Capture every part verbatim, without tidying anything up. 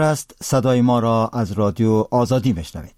است. صدای ما را از رادیو آزادی میشنوید.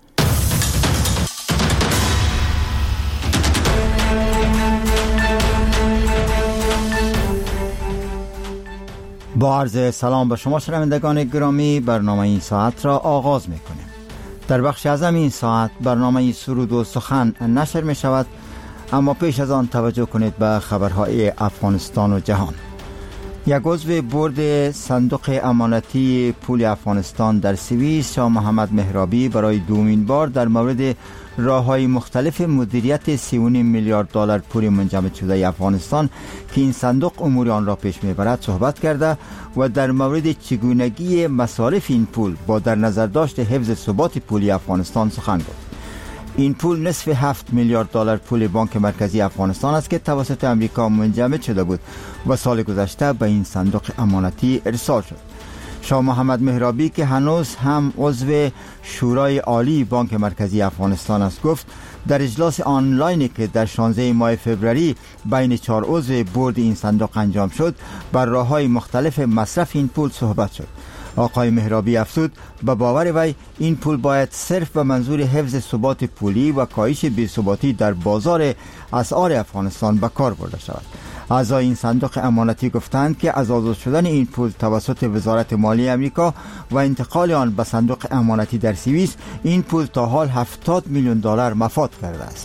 با عرض سلام به شما شنوندگان گرامی، برنامه این ساعت را آغاز میکنیم. در بخش اعظم این ساعت برنامه سرود و سخن نشر می شود، اما پیش از آن توجه کنید به خبرهای افغانستان و جهان. یک عضو بورد صندوق امانتی پول افغانستان در سوئیس، شاه محمد مهرابی، برای دومین بار در مورد راه‌های مختلف مدیریت سی و نیم میلیارد دلار پول منجمد شده افغانستان که این صندوق امور آن را پیش میبرد صحبت کرده و در مورد چگونگی مصارف این پول با در نظر داشت حفظ ثبات پولی افغانستان سخن گفت. این پول نصف هفت میلیارد دلار پول بانک مرکزی افغانستان است که توسط امریکا منجمد شده بود و سال گذشته به این صندوق امانتی ارسال شد. شاه محمد مهرابی که هنوز هم عضو شورای عالی بانک مرکزی افغانستان است گفت در اجلاس آنلاینی که در شانزده ماه فوریه بین چهار عضو بورد این صندوق انجام شد بر راه‌های مختلف مصرف این پول صحبت شد. آقای مهرابی افزود به باور وی این پول باید صرف به منظور حفظ ثبات پولی و کاهش بی‌ثباتی در بازار اسعار افغانستان به کار برده شود. اعضای این صندوق امانتی گفتند که از آزاد شدن این پول توسط وزارت مالیه امریکا و انتقال آن به صندوق امانتی در سوئیس، این پول تا حال هفتاد میلیون دلار مفاد کرده است.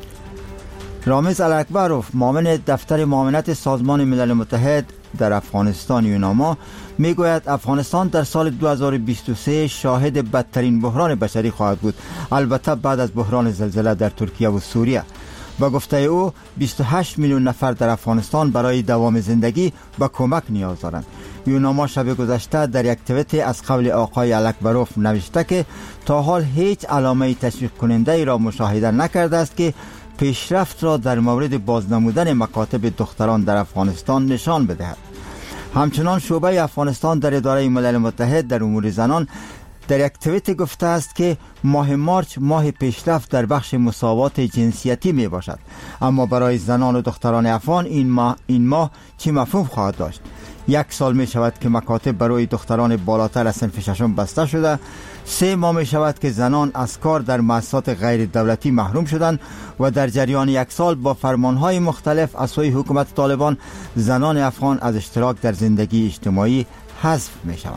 رامز الاکبروف، معاون دفتر معاونت سازمان ملل متحد در افغانستان یوناما، میگوید افغانستان در سال دو هزار و بیست و سه شاهد بدترین بحران بشری خواهد بود، البته بعد از بحران زلزله در ترکیه و سوریه. با گفته او بیست و هشت میلیون نفر در افغانستان برای دوام زندگی به کمک نیاز دارند. یوناما شب گذشته در یک توییت از قول آقای الاکبروف نوشته که تا حال هیچ علامه تشویق کننده ای را مشاهده نکرده است که پیشرفت را در مورد بازنمودن مکاتب دختران در افغانستان نشان بدهد. همچنان شعبه افغانستان در اداره ملل متحد در امور زنان در یک توییت گفته است که ماه مارچ ماه پیشرفت در بخش مساوات جنسیتی می باشد، اما برای زنان و دختران افغان این ماه این ماه چه مفهوم خواهد داشت؟ یک سال می شود که مکاتب برای دختران بالاتر از صنف ششم بسته شده، سه ماه می شود که زنان از کار در مؤسسات غیر دولتی محروم شدند و در جریان یک سال با فرمانهای مختلف از سوی حکومت طالبان زنان افغان از اشتراک در زندگی اجتماعی حذف می شوند.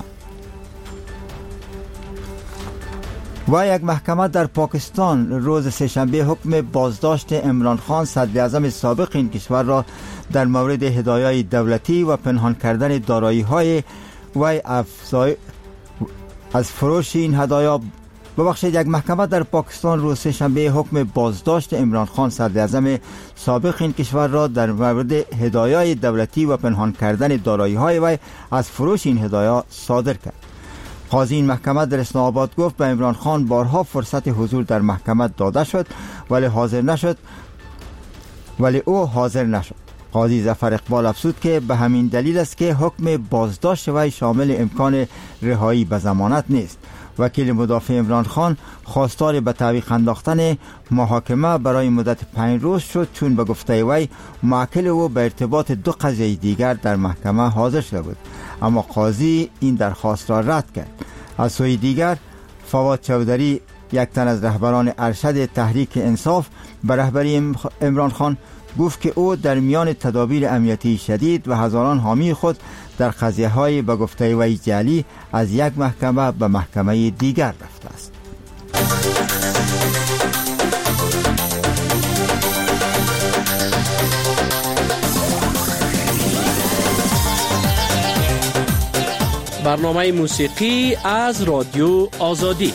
و یک محکمه در پاکستان روز سه‌شنبه حکم بازداشت عمران خان صدر اعظم سابق این کشور را در مورد هدایای دولتی و پنهان کردن دارایی‌های وی افزای از فروش این هدایا ببخشید یک محکمه در پاکستان روز سه‌شنبه حکم بازداشت عمران خان صدر اعظم سابق این کشور را در مورد هدایای دولتی و پنهان کردن دارایی‌های وی از فروش این هدایا صادر کرد. قاضی این محکمه در اسلام آباد گفت به عمران خان بارها فرصت حضور در محکمه داده شد ولی حاضر نشد ولی او حاضر نشد. قاضی ظفر اقبال افزود که به همین دلیل است که حکم بازداشت وی شامل امکان رهایی به ضمانت نیست. وکیل مدافع عمران خان خواستار به تعویق انداختن محاکمه برای مدت پنج روز شد، چون به گفته وی موکل او به ارتباط دو قضیه دیگر در محکمه حاضر شده بود، اما قاضی این درخواست را رد کرد. از سوی دیگر فواد چودری، یک تن از رهبران ارشد تحریک انصاف به رهبری عمران خان، گفت که او در میان تدابیر امنیتی شدید و هزاران حامی خود در قضیه های به گفته وی جعلی از یک محکمه به محکمه دیگر رفته است. برنامه موسیقی از رادیو آزادی.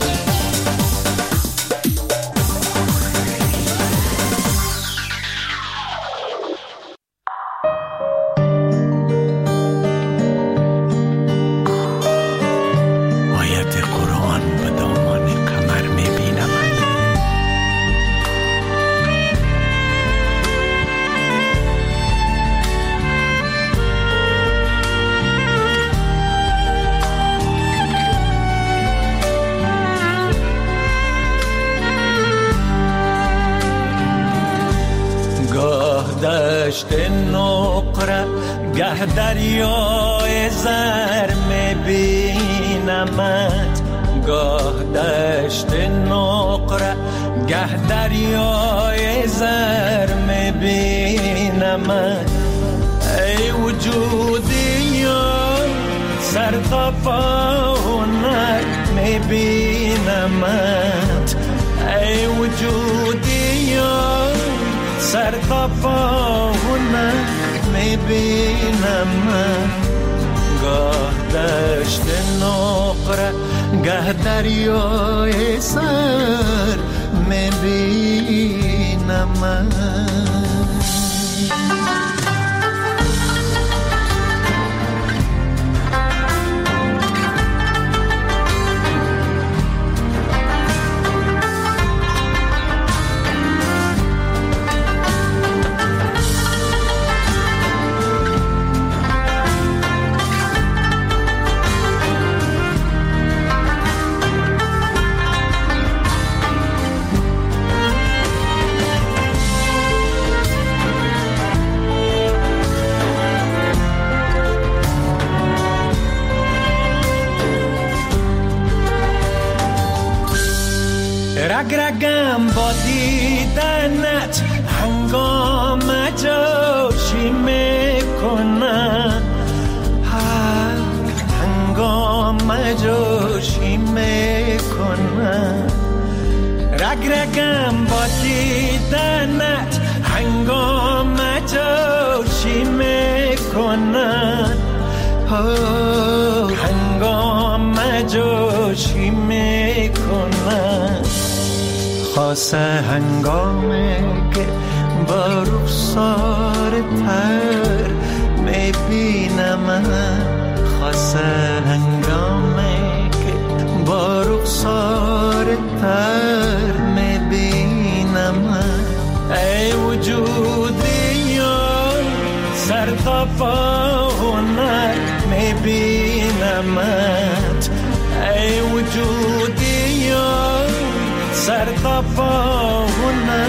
دشت نقره گه دریای زر میبینم، بینمت، گاه دشت نقره گه دریای زر میبینمت. ای وجودی یار سر تا پا هنر میبینمت. ای وجودی یار سر تا پا هنر میبینمت. گاه دشت نقره گه دریای سر میبینمت. رگ رگم با دیدنت هنگام جوشی میکنم، هنگام جوشی میکنم. رگ رگم با دیدنت هنگام جوشی میکنم، هنگام جوشی میکنم. خاصه هنگامی که با رخسار تر میبینم، خاصه هنگامی که با رخسار تر میبینم. ای وجودی یار سر تا پا هنر میبینمت. ای وجودی یار سر تا پا هنر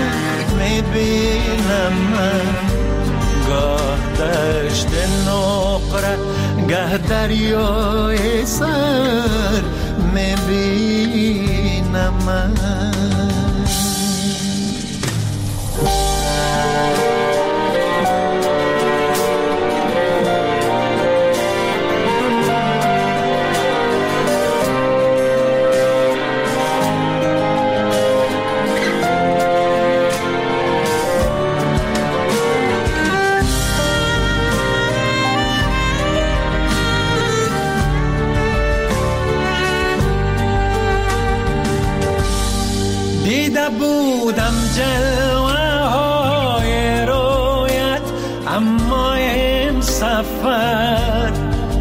میبینمت. گاه دشت نقره گه دریای سر میبینمت. دیده بودم جلوه های رویت، اما این سفر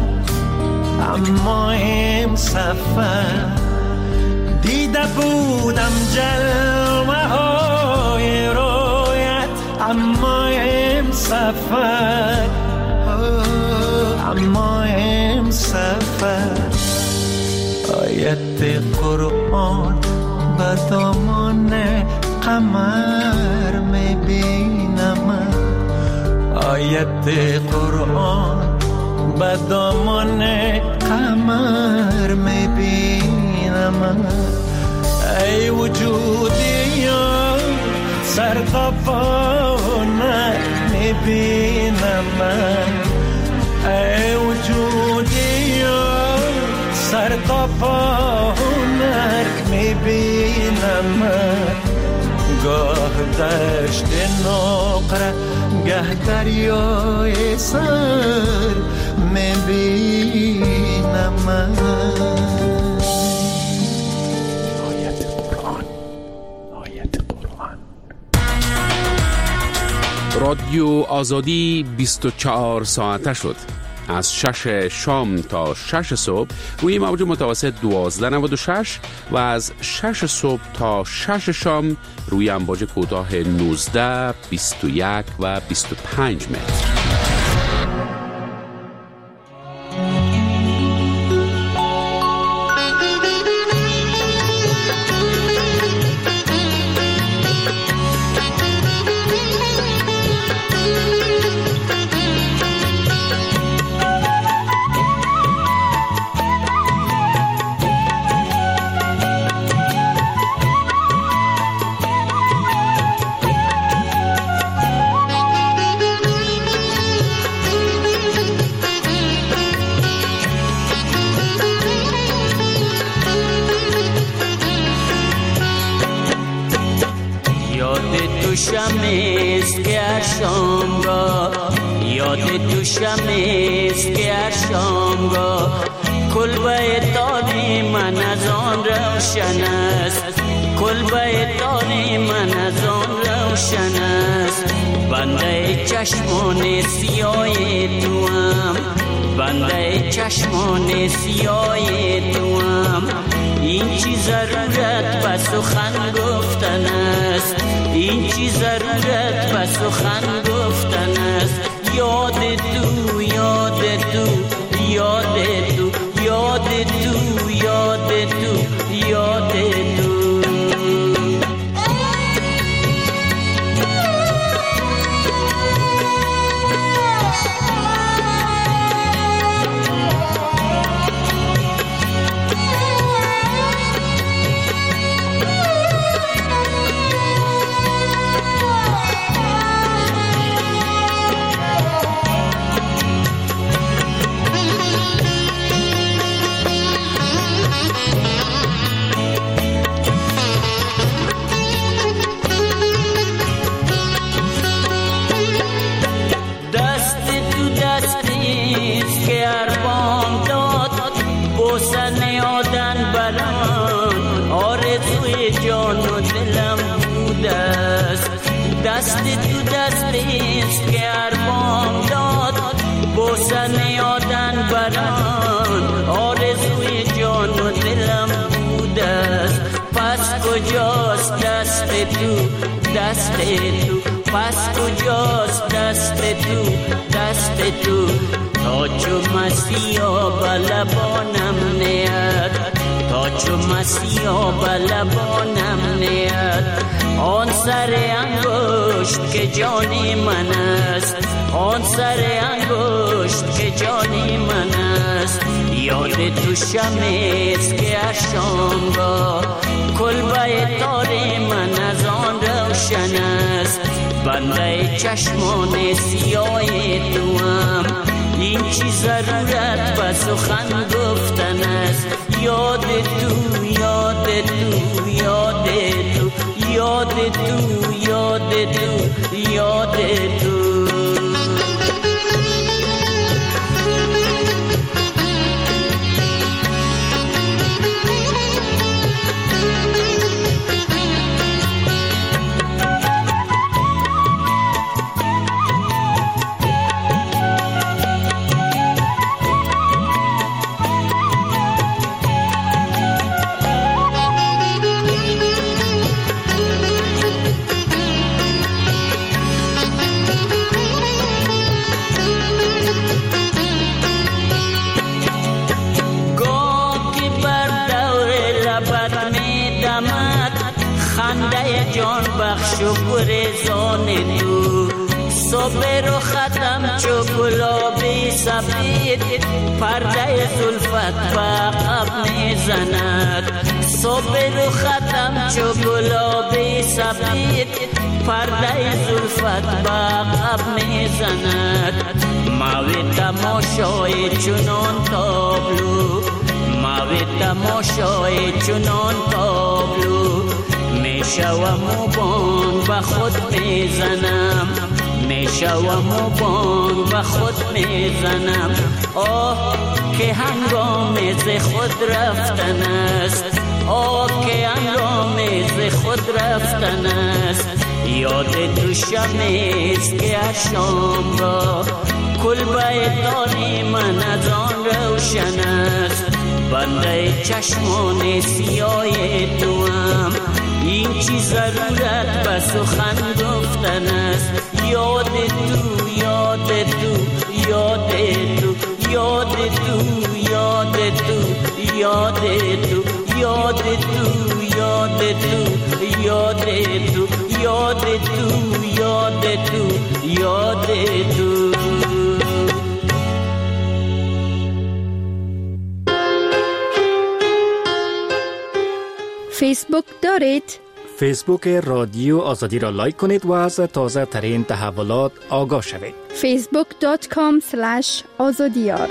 اما این سفر. دیده بودم جلوه های رویت، اما این سفر اما این سفر. آیت قرآن به دامان قمر میبینم، آیت قرآن به دامان قمر میبینم. ای وجودی یار سر تا پا هنر میبینم. ای وجودی یار سر تا پا هنر میبینم. گاه دشت نقره گه دریای سر میبینم. آیت قرآن، آیت قرآن. رادیو آزادی بیست و چهار ساعته شد. از شش شام تا شش صبح روی موج متوسط دوازده نود و شش و از شش صبح تا شش شام روی امواج کوتاه نوزده، بیست و یک و بیست و پنج متر. تو شمست که هر شامگاه، یاد تو شمست که هر شامگاه، کلبه تاری من از آن روشن است، کلبه تاری من از آن روشن است. بنده چشمان سیاه تو هم، بنده چشمان سیاه تو هم، این چی ضرورت به سخن گفتن است، این چی ضرورت به سخن گفتن است. یاد تو یاد تو یاد تو یاد تو یاد تو یاد تو. دست تو دستیست که اربام داد، بوسن یادن بران آرزوی جان و دلم بود است. پس کجاست دست تو دست تو، پس کجاست دست تو دست تو. تا چو مسیحا بلبانم نیاد، تا چو مسیحا بلبانم نیاد. آن سر انگشت که جانی من است، آن سر انگشت که جانی من است. یاد تو شمست که هر شامگاه، کلبه تاری من از آن روشن است. بنده چشمان سیاه تو هم، این چی ضرورت به سخن گفتن است. یاد تو یاد تو یاد تو یاد تو یاد تو یاد تو. جان بخش و گریزان تو، صبح رو ختم چو گلابی سفید، پرده زلفت به عقب میزند. صبح رو ختم چو گلابی سفید، پرده زلفت به عقب میزند. موی تماشای چنان تابلو، موی تماشای چنان تابلو. میشوم و بانگ به خود میزنم، میشوم و بانگ به خود میزنم. آه که هنگام ز خود رفتن است، آه که هنگام ز خود رفتن است. یاد تو شمست که هر شامگاه، کلبه تاری من از آن روشن است. بنده چشمان سیاه تو هم، این چی ضرورت به سخن گفتن است. یاد تو یاد تو یاد تو یاد تو یاد تو یاد تو یاد تو یاد تو یاد تو یاد تو یاد تو یاد تو. فیسبوک دارید؟ فیسبوک رادیو آزادی را لایک کنید و از تازه ترین تحولات آگاه شوید. فیسبوک دات کام اسلش آزادیار.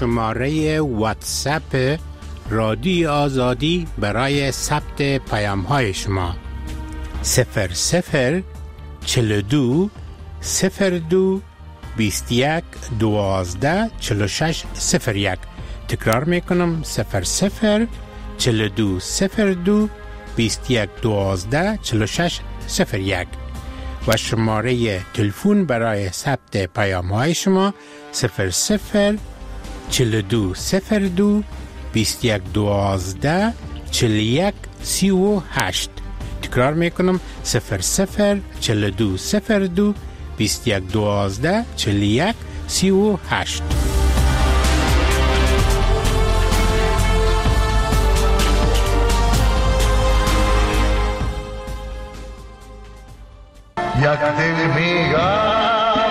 شماره واتساپ رادیو آزادی برای ثبت پیام های شما صفر صفر چهل و دو صفر دو بیست و یک دوازده چهل و شش صفر یک. تکرار میکنم صفر صفر چهل و دو صفر دو بیست و یک دوازده چهل و شش صفر یک و شماره تلفن برای ثبت پیام های شما صفر صفر چهل و دو صفر دو بیست و یک دوازده چهل و یک سی و هشت. تکرار میکنم صفر صفر چهل و دو صفر دو بیست و یک دوازده چهل و یک سی و هشت. یک دل میگم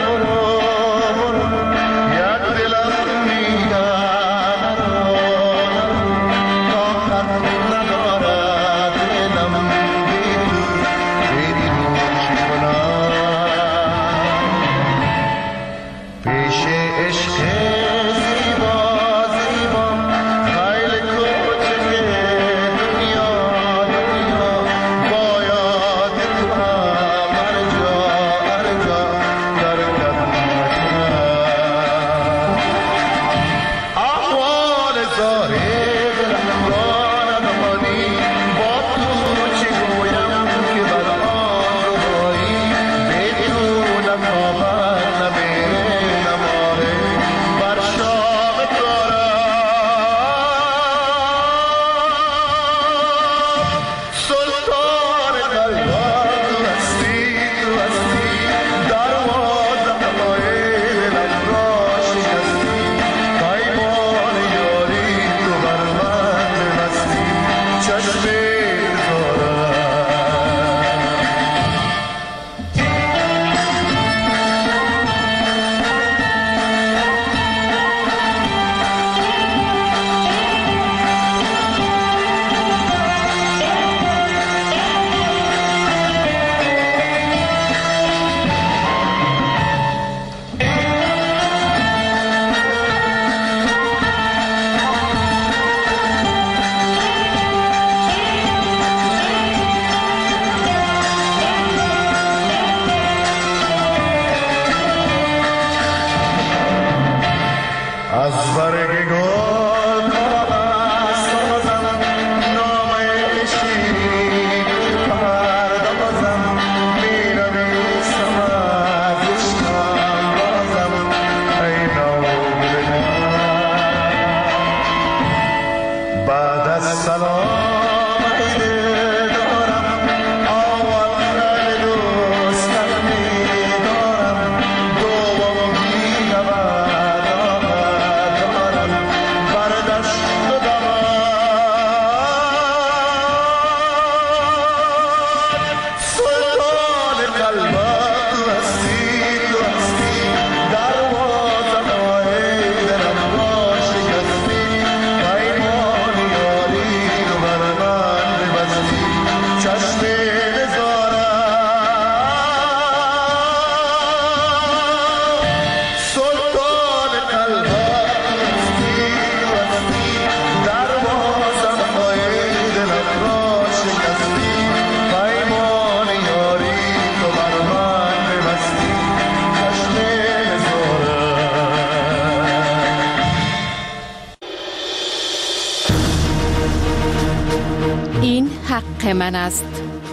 من است.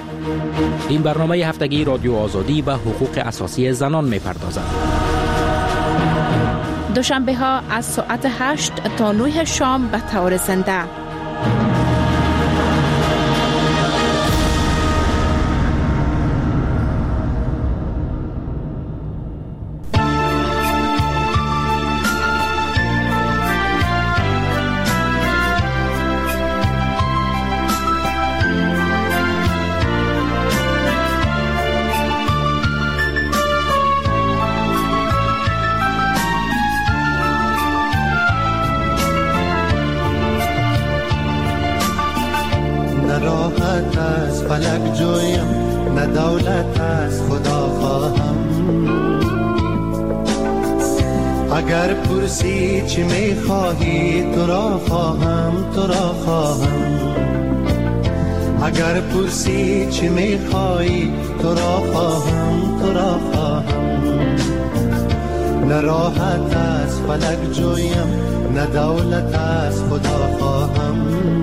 این برنامه هفتگی رادیو آزادی به حقوق اساسی زنان می‌پردازد. دوشنبه ها از ساعت هشت تا نه شام به طور زنده. فلک جویم نه دولت از خدا خواهم، اگر پرسی چی میخواهی تو را خواهم تو را خواهم اگر پرسی چی میخواهی تو را خواهم تو را خواهم نه راحت از فلک جویم نه دولت از خدا خواهم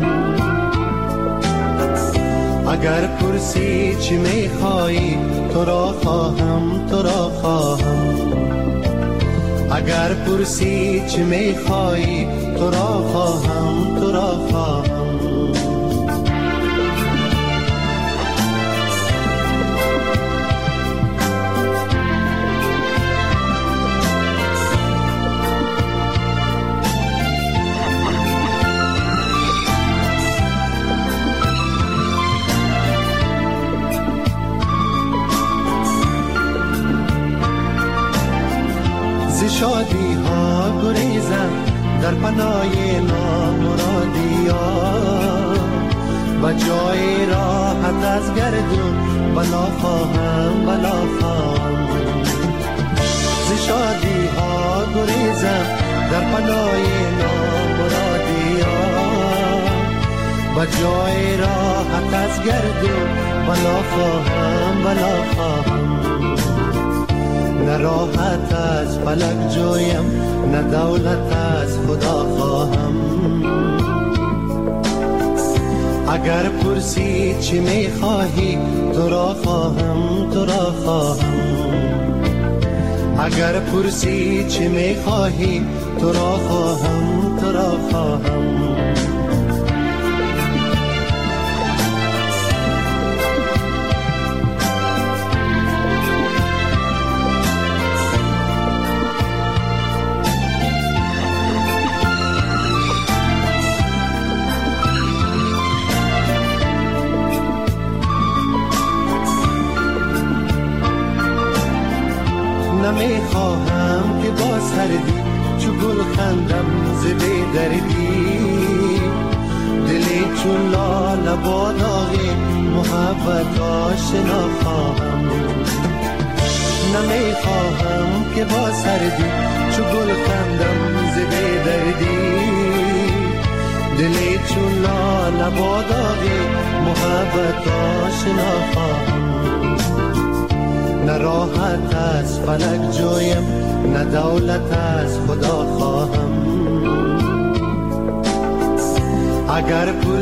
اگر پرسی چی میخواهی تو را خواهم تو را خواهم اگر پرسی چی میخواهی تو را خواهم تو را خواهم شادی ها گریزم در پناه نامرادی ها و جای راحت از گردون بلا خواهم بلا خواهم ز شادی ها گریزم در پناه نامرادی ها و جای راحت از گردون بلا خواهم بلا خواهم نه راحت از فلک جویم نه دولت از خدا خواهم اگر پرسی چی میخواهی تو را خواهم تو را خواهم اگر پرسی چی میخواهی تو را خواهم تو را خواهم نمیخواهم که با سردی چو گل خندم ز بی دردی دلی چون لاله با داغ محبت آشنا خواهم نمیخواهم که با سردی چو گل خندم ز بی دردی دلی چون لاله با داغ محبت آشنا خواهم نه راحت از فلک جویم نه دولت از خدا خواهم اگر